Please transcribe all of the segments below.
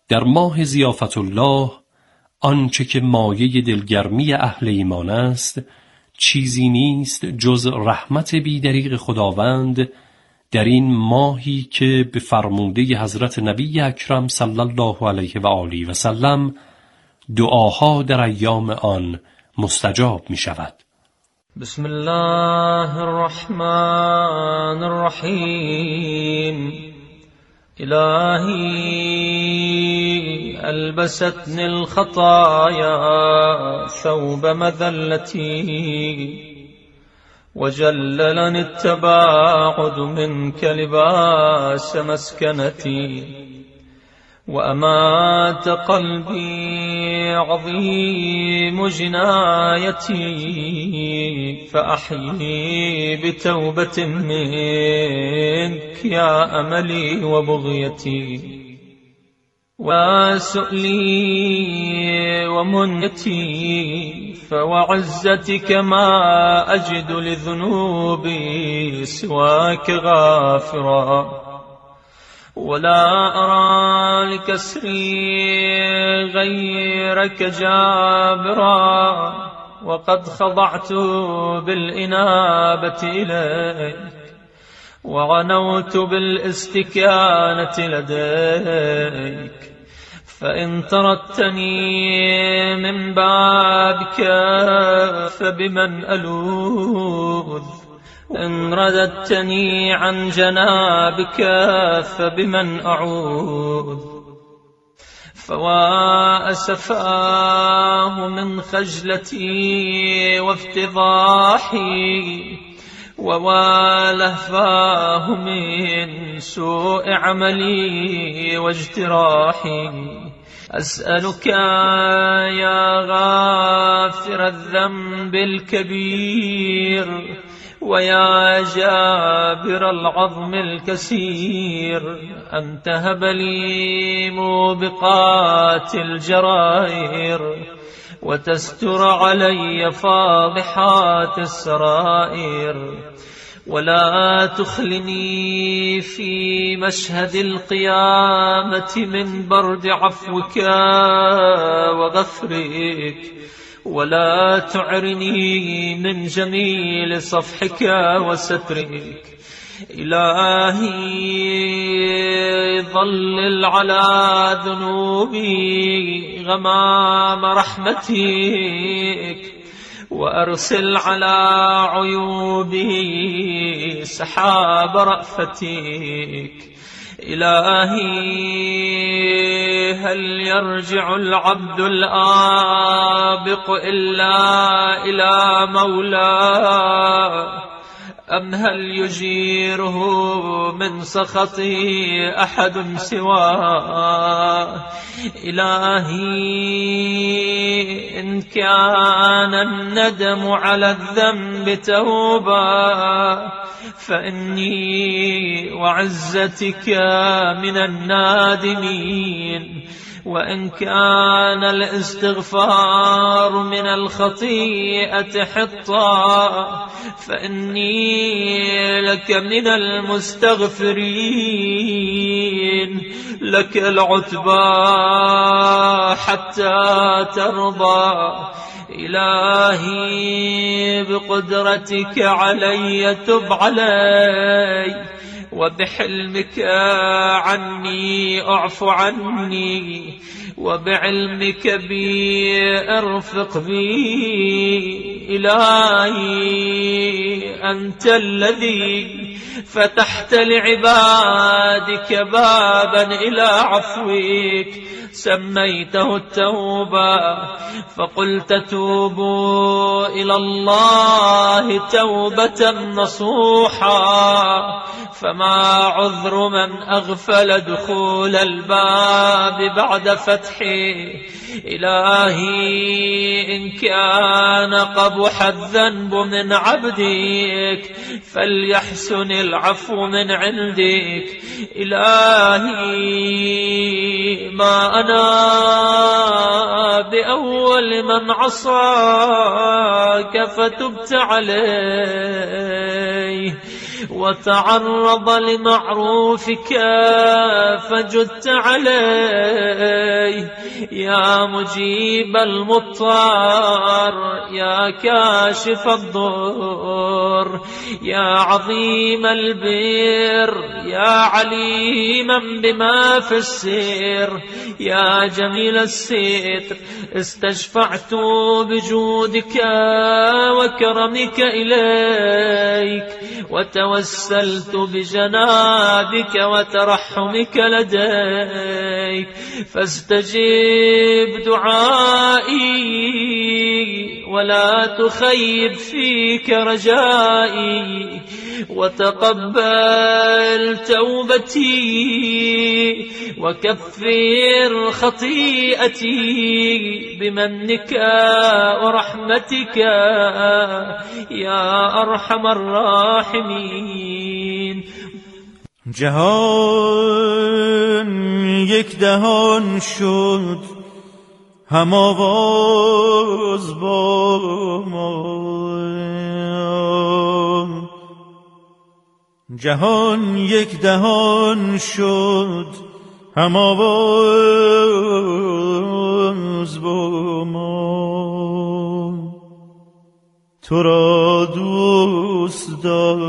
در ماه ضیافت الله آنچه که مایه دلگرمی اهل ایمان است چیزی نیست جز رحمت بیدریغ خداوند در این ماهی که به فرموده حضرت نبی اکرم صلی الله علیه و آله و سلم دعاها در ایام آن مستجاب می شود. بسم الله الرحمن الرحیم. إلهي ألبستني الخطايا ثوب مذلتي وجللني التباعد منك لباس مسكنتي وأمات قلبي عظيم جنايتي فأحيي بتوبة منك يا أملي وبغيتي وسؤلي ومنيتي فوعزتك ما أجد لذنوبي سواك غافرا ولا أرى لكسري غيرك جابرا وقد خضعت بالإنابة إليك وعنوت بالاستكانة لديك فإن طردتني من بابك فبمن ألوذ إن رددتني عن جنابك فبمن أعوذ فوا أسفاه من خجلتي وافتضاحي ووالهفاه من سوء عملي واجتراحي أسألك يا غافر الذنب الكبير ويا جابر العظم الكسير أن تهب لي موبقات الجرائر وتستر علي فاضحات السرائر ولا تخلني في مشهد القيامة من برد عفوك وغفرك ولا تعرني من جميل صفحك وسترك إلهي ظلل على ذنوبي غمام رحمتك وأرسل على عيوبي سحاب رأفتك إلهي هل يرجع العبد الآبق إلا إلى مولاه أم هل يجيره من سخطه أحد سواه إلهي إن كان الندم على الذنب توبة فإني وعزتك من النادمين وإن كان الاستغفار من الخطيئة حطا فإني لك من المستغفرين لك العتبى حتى ترضى إلهي بقدرتك علي تب علي وبحلمك عني اعف عني وبعلمك بي ارفق بي إلهي أنت الذي فتحت لعبادك بابا إلى عفوك سميته التوبة فقلت توبوا إلى الله توبة نصوحا فما عذر من أغفل دخول الباب بعد فتحه إلهي إن كان قبح الذنب من عبدك فليحسن العفو من عندك إلهي ما أنا بأول من عصاك فتبت عليه وتعرض لمعروفك فجدت عليه. يا مجيب المضطر، يا كاشف الضر، يا عظيم البر، يا عليما بما في السر، يا جميل الستر، استشفعت بجودك وكرمك إليك، وتوسلت بجنابك وترحمك لديك، فاستجب دعائي ولا تخيب فيك رجائي، وتقبل توبتي وكفر خطيئتي بمنك ورحمتك يا أرحم الراحمين. جهان یک دهان شد هم آواز با ما، جهان یک دهان شد هم آواز با ما. تو را دوست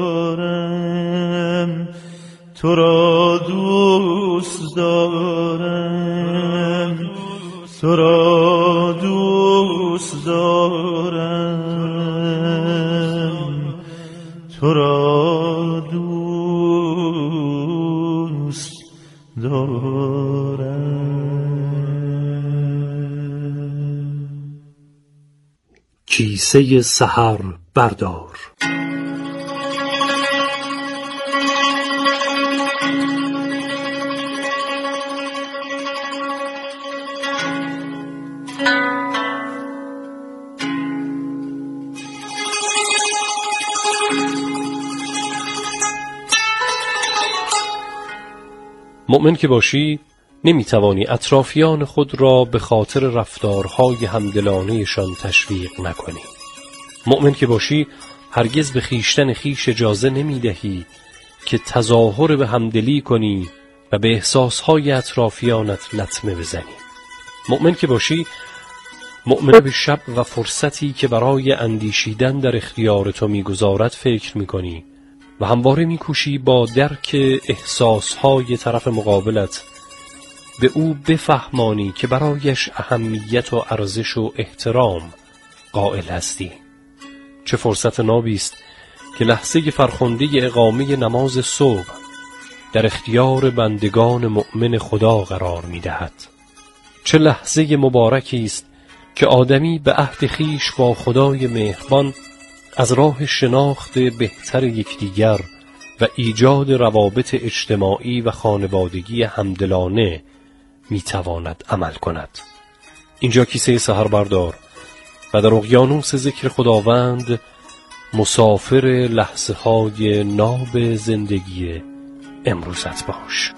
دارم، تو را دوست دارم، تو را دوست دارم، تو را دوست دارم. کیسه سحر بردار. مؤمن که باشی نمیتوانی اطرافیان خود را به خاطر رفتارهای همدلانه‌شان تشویق نکنی. مؤمن که باشی هرگز به خیشتن خیش اجازه نمیدهی که تظاهر به همدلی کنی و به احساسهای اطرافیانت لطمه بزنی. مؤمن که باشی مؤمن به شب و فرصتی که برای اندیشیدن در اختیار تو میگذارد فکر میکنی و همواره میکوشی با درک احساسهای طرف مقابلت به او بفهمانی که برایش اهمیت و ارزش و احترام قائل هستی. چه فرصت نابی است که لحظه فرخنده اقامه نماز صبح در اختیار بندگان مؤمن خدا قرار می‌دهد. چه لحظه مبارکی است که آدمی به عهد خویش با خدای مهربان از راه شناخت بهتر یکدیگر و ایجاد روابط اجتماعی و خانوادگی همدلانه میتواند عمل کند. اینجا کیسه سحر بردار و در اقیانوس ذکر خداوند مسافر لحظه های ناب زندگی امروزت باش.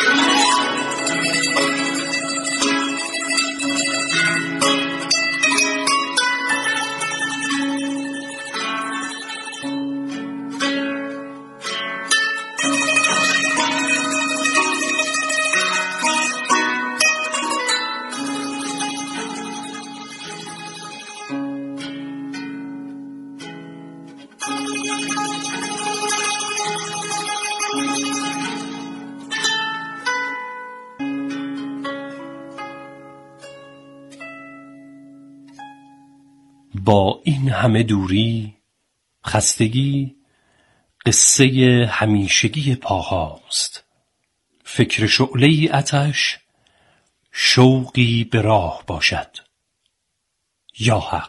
با این همه دوری، خستگی، قصه همیشگی پاهاست. فکر شعله‌ای آتش، شوقی به راه باشد. یا حق.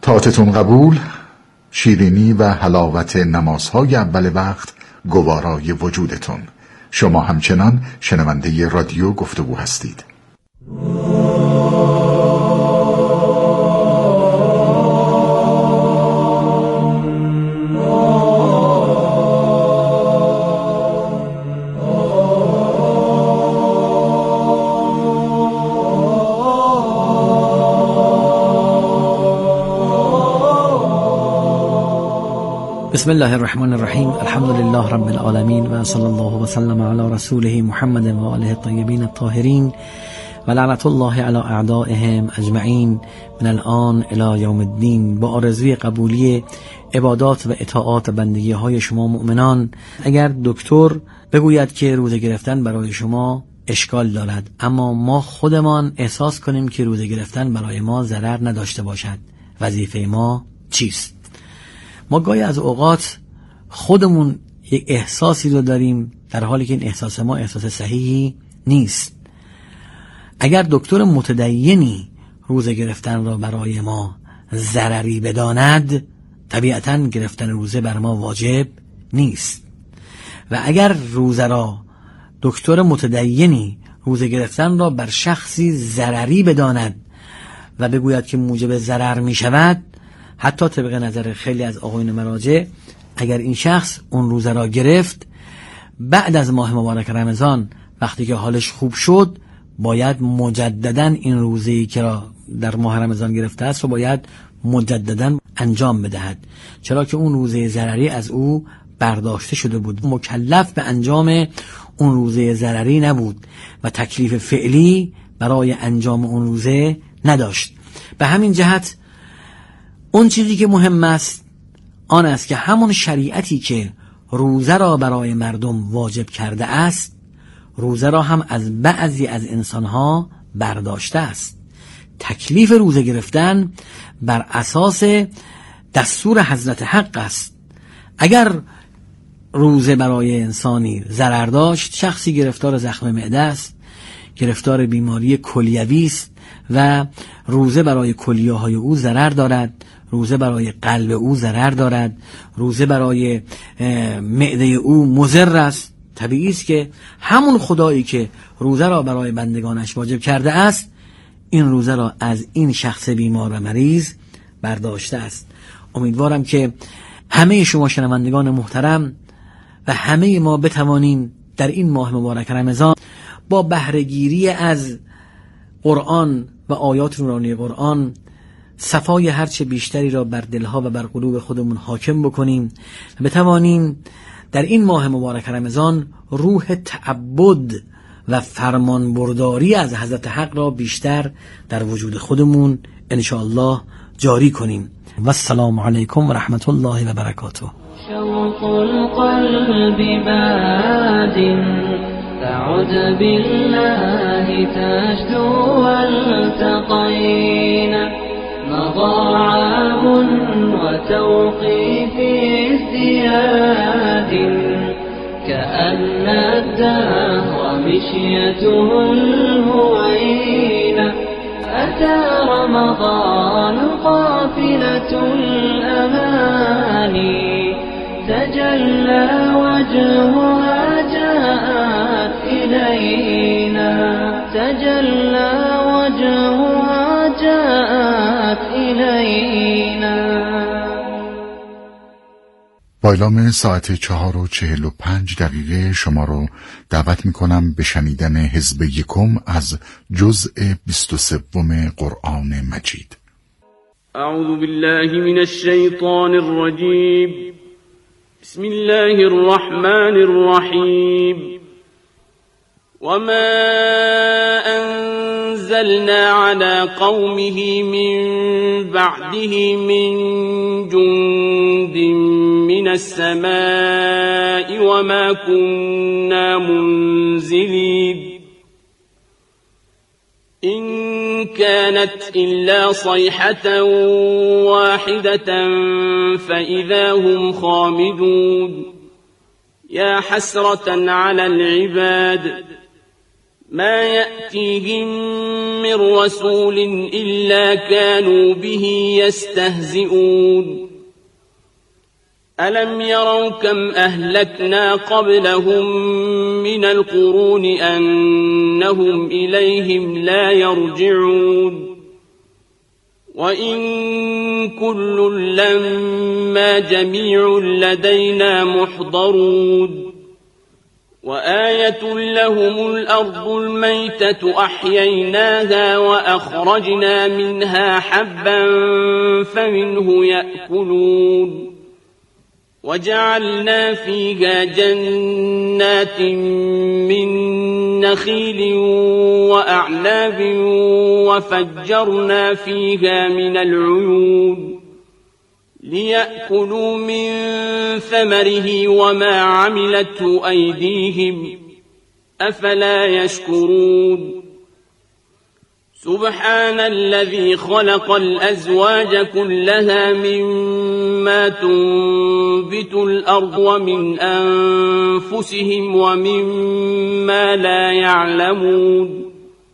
طاعتتون قبول. شیرینی و حلاوت نمازهای اول وقت گوارای وجودتون. شما همچنان شنونده رادیو گفتگو هستید. بسم الله الرحمن الرحیم. الحمد لله رب العالمین و صلی الله و سلم علی رسوله محمد و آله الطیبین الطاهرین و لعنت الله علی اعدائهم اجمعین من الان الی یوم الدین. با آرزوی قبولی عبادات و اطاعات و بندگی های شما مؤمنان، اگر دکتر بگوید که روزه گرفتن برای شما اشکال دارد، اما ما خودمان احساس کنیم که روزه گرفتن برای ما ضرر نداشته باشد، وظیفه ما چیست؟ ما گاهی از اوقات خودمون یک احساسی رو داریم در حالی که این احساس ما احساس صحیحی نیست. اگر دکتر متدینی روزه گرفتن را برای ما ضرری بداند، طبیعتاً گرفتن روزه بر ما واجب نیست. و اگر روزه را دکتر متدینی روزه گرفتن را بر شخصی ضرری بداند و بگوید که موجب ضرر می شود، حتی طبق نظر خیلی از آقایون مراجع، اگر این شخص اون روزه را گرفت بعد از ماه مبارک رمضان وقتی که حالش خوب شد، باید مجددا این روزه‌ای که را در ماه رمضان گرفته است رو باید مجددا انجام بدهد، چرا که اون روزه ضرری از او برداشته شده بود، مکلف به انجام اون روزه ضرری نبود و تکلیف فعلی برای انجام اون روزه نداشت. به همین جهت اون چیزی که مهم است آن است که همون شریعتی که روزه را برای مردم واجب کرده است، روزه را هم از بعضی از انسانها برداشته است. تکلیف روزه گرفتن بر اساس دستور حضرت حق است. اگر روزه برای انسانی ضرر داشت، شخصی گرفتار زخم معده است، گرفتار بیماری کلیوی است و روزه برای کلیه‌های او ضرر دارد، روزه برای قلب او ضرر دارد، روزه برای معده او مضر است، طبیعی است که همون خدایی که روزه را برای بندگانش واجب کرده است، این روزه را از این شخص بیمار و مریض برداشته است. امیدوارم که همه شما شنوندگان محترم و همه ما بتوانیم در این ماه مبارک رمضان با بهره‌گیری از قرآن و آیات نورانی قرآن صفای هرچه بیشتری را بر دلها و بر قلوب خودمون حاکم بکنیم و بتوانیم در این ماه مبارک رمضان روح تعبد و فرمانبرداری از حضرت حق را بیشتر در وجود خودمون انشاءالله جاری کنیم. و السلام علیکم و رحمت الله و برکاته. شوق القلب باد تعد بالله تجدو والتقينا مضى عام وتوقي في ازدياد كأن الدهر مشيته الهوينة أتى رمضان قافلة الأماني تجلى وجهها جاءت إلينا تجلى وجهها جاءت إلينا. با اعلام ساعت 4:45 شما رو دعوت میکنم به شنیدن حزب یکم از جزء 23 قرآن مجید. اعوذ بالله من الشیطان الرجیم. بسم الله الرحمن الرحیم. وما أنزلنا على قومه من بعده من جند من السماء وما كنا منزلين إن كانت إلا صيحة واحدة فإذا هم خامدون يا حسرة على العباد ما يأتيهم من رسول إلا كانوا به يستهزئون ألم يروا كم أهلكنا قبلهم من القرون أنهم إليهم لا يرجعون وإن كل لما جميع لدينا محضرون وآية لهم الأرض الميتة أحييناها وأخرجنا منها حبا فمنه يأكلون وجعلنا فيها جنات من نخيل وأعناب وفجرنا فيها من العيون ليأكلوا من ثمره وما عملته أيديهم أفلا يشكرون سبحان الذي خلق الأزواج كلها مما تنبت الأرض ومن أنفسهم ومما لا يعلمون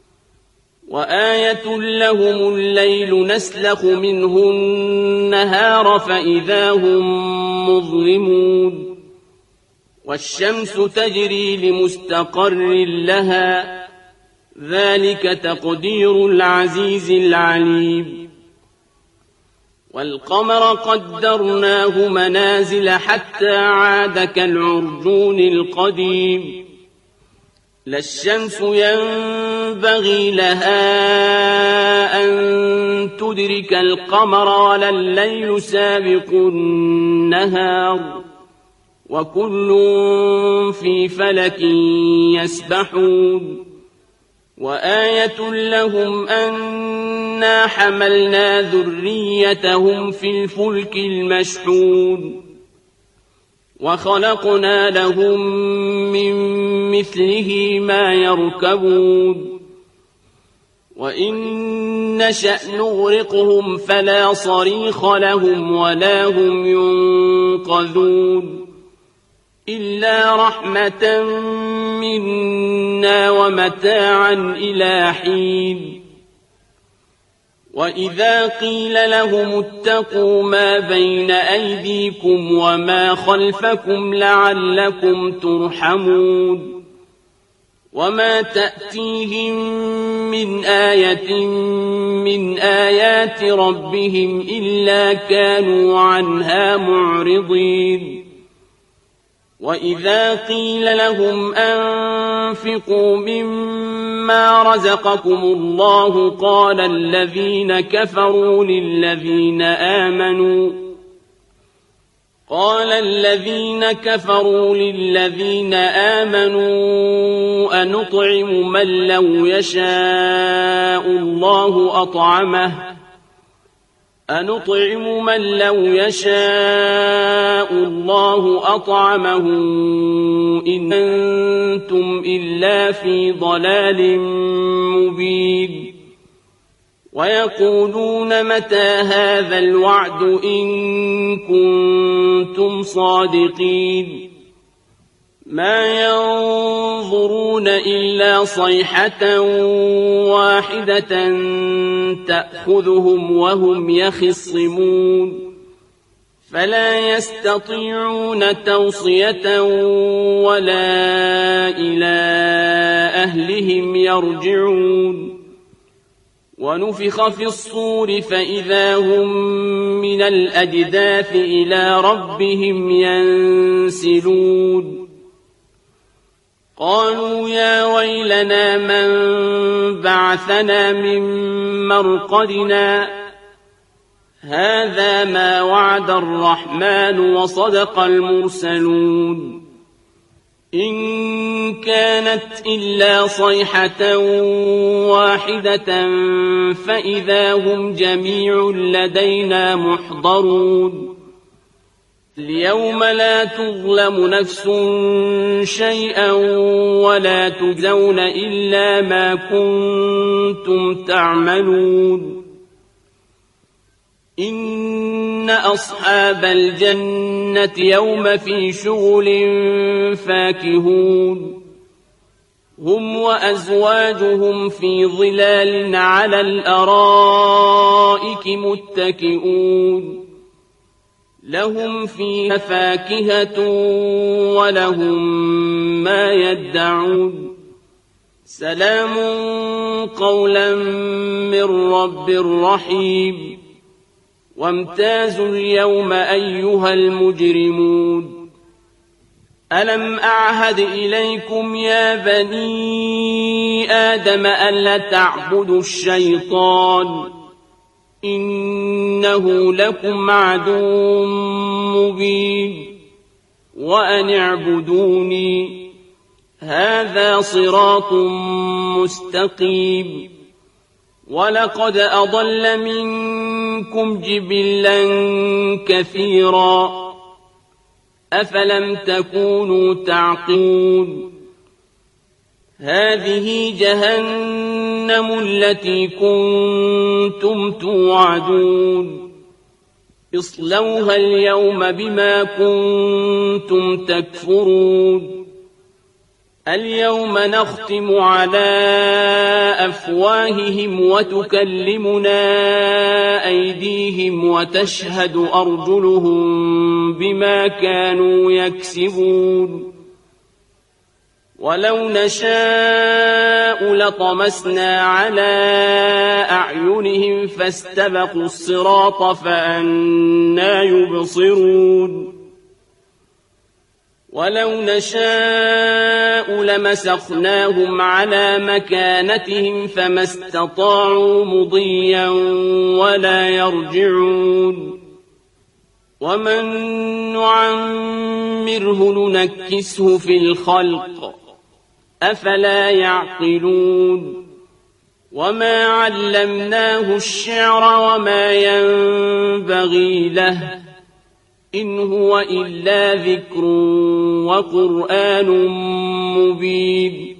وآية لهم الليل نسلخ منه النهار فإذا هم مظلمون والشمس تجري لمستقر لها ذلك تقدير العزيز العليم والقمر قدرناه منازل حتى عاد كالعرجون القديم لا الشمس ينبغي لها أن تدرك القمر ولا الليل سابق النهار وكل في فلك يسبحون وآية لهم أنا حملنا ذريتهم في الفلك المشحون وخلقنا لهم من مثله ما يركبون وإن نشأ نغرقهم فلا صريخ لهم ولا هم ينقذون إلا رحمة منا ومتاعا إلى حين وإذا قيل لهم اتقوا ما بين أيديكم وما خلفكم لعلكم ترحمون وما تأتيهم من آية من آيات ربهم إلا كانوا عنها معرضين وإذا قيل لهم أنفقوا مما رزقكم الله قال الذين كفروا للذين آمنوا أنطعم من لو يشاء الله أطعمه إن أنتم إلا في ضلال مبين ويقولون متى هذا الوعد إن كنتم صادقين ما ينظرون إلا صيحة واحدة تأخذهم وهم يخصمون فلا يستطيعون توصية ولا إلى أهلهم يرجعون ونفخ في الصور فإذا هم من الأجداث إلى ربهم ينسلون قالوا يا ويلنا من بعثنا من مرقدنا هذا ما وعد الرحمن وصدق المرسلون إن كانت إلا صيحة واحدة فإذا هم جميع لدينا محضرون اليوم لا تظلم نفس شيئا ولا تجزون إلا ما كنتم تعملون إن أصحاب الجنة يوم في شغل فاكهون هم وأزواجهم في ظلال على الأرائك متكئون لهم فيها فاكهة ولهم ما يدعون سلام قولا من رب رحيم وامتازوا اليوم أيها المجرمون ألم أعهد إليكم يا بني آدم ألا تعبدوا الشيطان إنه لكم عدو مبين وأن اعبدوني هذا صراط مستقيم ولقد أضل منكم جبلا كثيرا أفلم تكونوا تعقلون هذه جهنم التي كنتم توعدون اصلوها اليوم بما كنتم تكفرون اليوم نختم على أفواههم وتكلمنا أيديهم وتشهد أرجلهم بما كانوا يكسبون ولو نشاء لطمسنا على أعينهم فاستبقوا الصراط فأنى يبصرون ولو نشاء لمسخناهم على مكانتهم فما استطاعوا مضيا ولا يرجعون ومن نعمره ننكسه في الخلق أفلا يعقلون وما علمناه الشعر وما ينبغي له إن هو إلا ذكر وقرآن مبين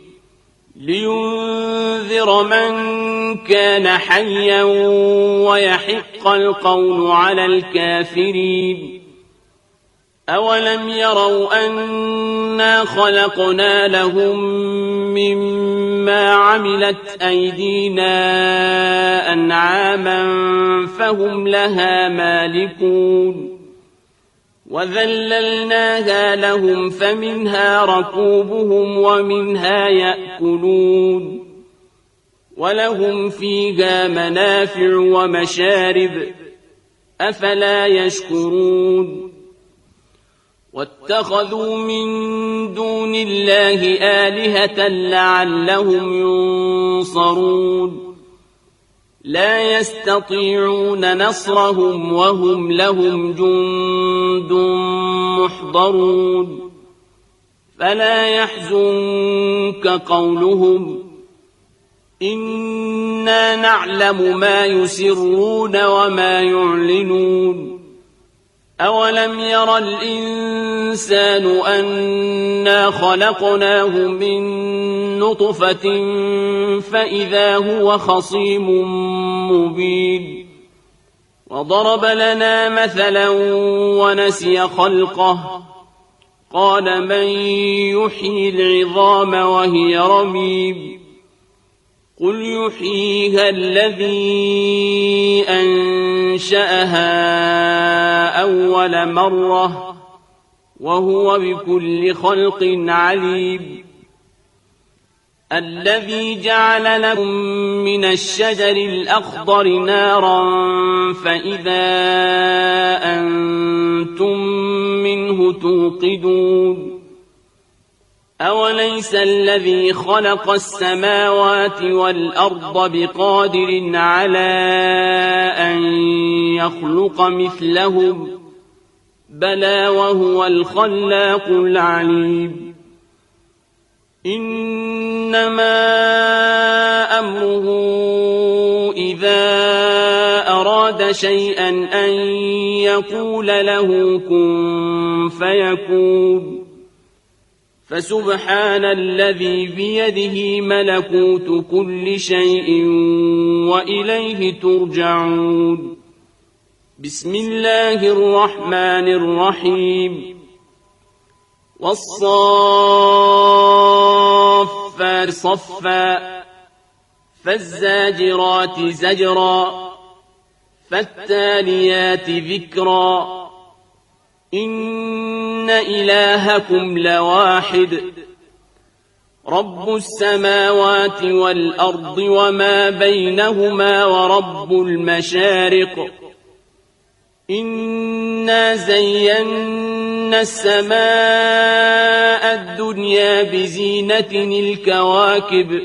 لينذر من كان حيا ويحق القول على الكافرين أولم يروا أنا خلقنا لهم مما عملت أيدينا أنعاما فهم لها مالكون وذللناها لهم فمنها ركوبهم ومنها يأكلون ولهم فيها منافع ومشارب أفلا يشكرون واتخذوا من دون الله آلهة لعلهم ينصرون لا يستطيعون نصرهم وهم لهم جند محضرون فلا يحزنك قولهم إنا نعلم ما يسرون وما يعلنون أولم ير الإنسان أنا خلقناه من نطفة فإذا هو خصيم مبين وضرب لنا مثلا ونسي خلقه قال من يحيي العظام وهي رميم قل يحييها الذي أنشأها أول مرة وهو بكل خلق عليم الذي جعل لكم من الشجر الأخضر نارا فإذا أنتم منه توقدون أوليس الذي خلق السماوات والأرض بقادر على أن يخلق مثلهم بلى وهو الخلاق العليم إنما أمره إذا أراد شيئا أن يقول له كن فيكون فسبحان الذي بيده ملكوت كل شيء وإليه ترجعون بسم الله الرحمن الرحيم والصافات والصفات صفا فالزاجرات زجرا فالتاليات ذكرا إن إلهكم لواحد رب السماوات والأرض وما بينهما ورب المشارق إنا زينا السماء الدنيا بزينة الكواكب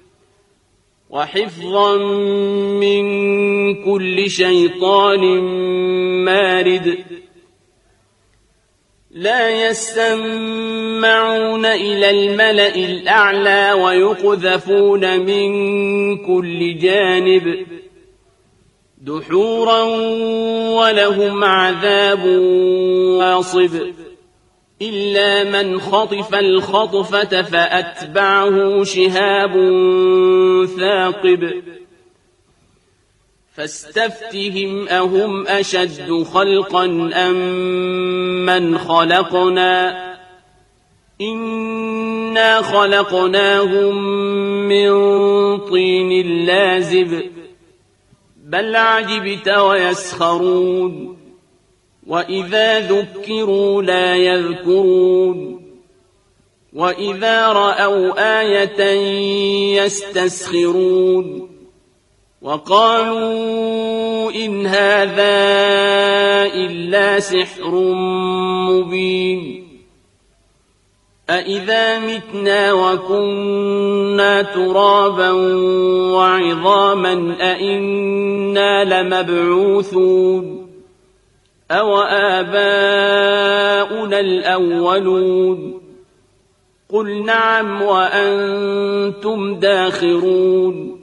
وحفظا من كل شيطان مارد لا يسمعون إلى الملأ الأعلى ويقذفون من كل جانب دحورا ولهم عذاب واصب إلا من خطف الخطفة فأتبعه شهاب ثاقب فاستفتهم أهم أشد خلقا أم من خلقنا إنا خلقناهم من طين لازب بل عجبت ويسخرون وإذا ذكروا لا يذكرون وإذا رأوا آية يستسخرون وقالوا إن هذا إلا سحر مبين أإذا متنا وكنا ترابا وعظاما أإنا لمبعوثون أو آباؤنا الأولون قل نعم وأنتم داخرون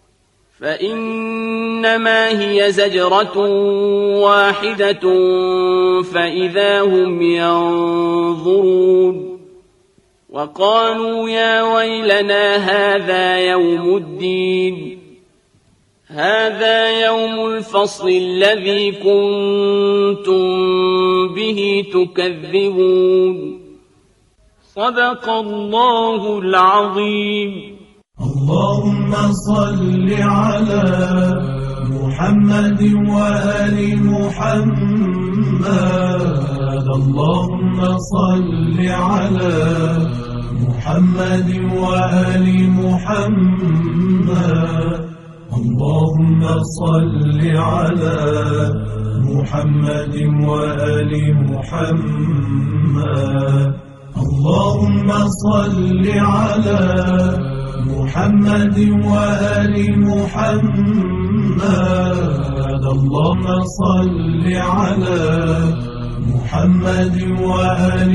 فإنما هي زجرة واحدة فإذا هم ينظرون وقالوا يا ويلنا هذا يوم الدين هذا يوم الفصل الذي كنتم به تكذبون صدق الله العظيم. اللهم صل على محمد وآل محمد اللهم صل على محمد وآل محمد اللهم صل على محمد وآل محمد اللهم صل على محمد وآل محمد اللهم صل على محمد وآل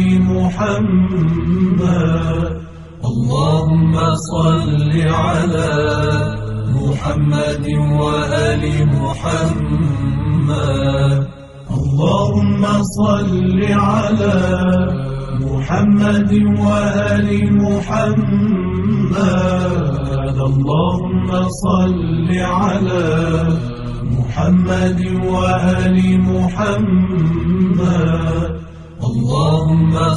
محمد اللهم صل على محمد وآل محمد اللهم صل على محمد وآل محمد اللهم صل على محمد وآل محمد اللهم